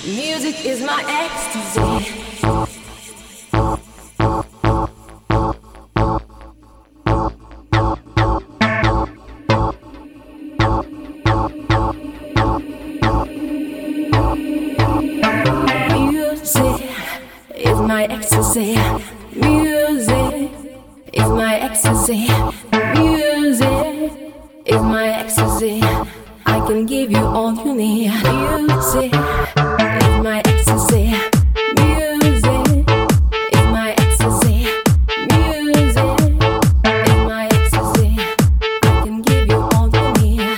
Music is my ecstasy. Music is my ecstasy. Music is my ecstasy. Music is my ecstasy. I can give you all you need. Music is my ecstasy. Music is my ecstasy. Music is my ecstasy. I can give you all you need.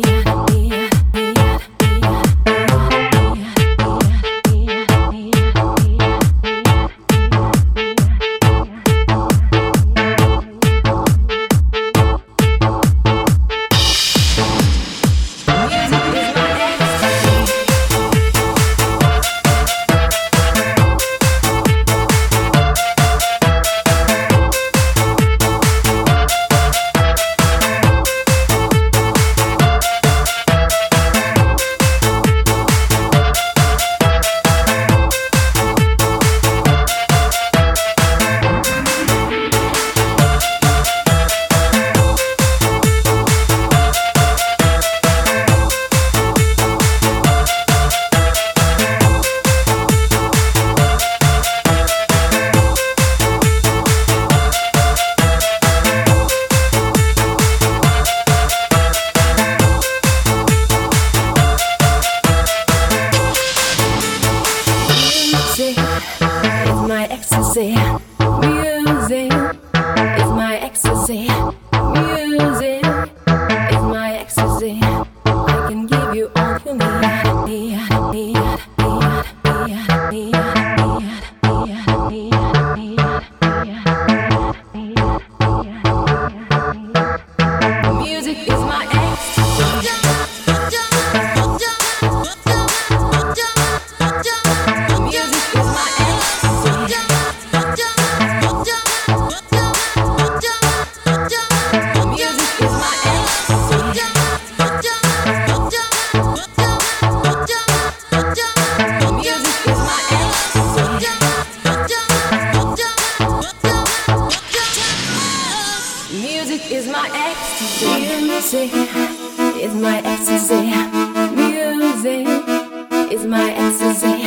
Music is my ecstasy. Music is my ecstasy. I can give you all you need. Music is my ecstasy. Music is my ecstasy. Music is my ecstasy. Music is my ecstasy.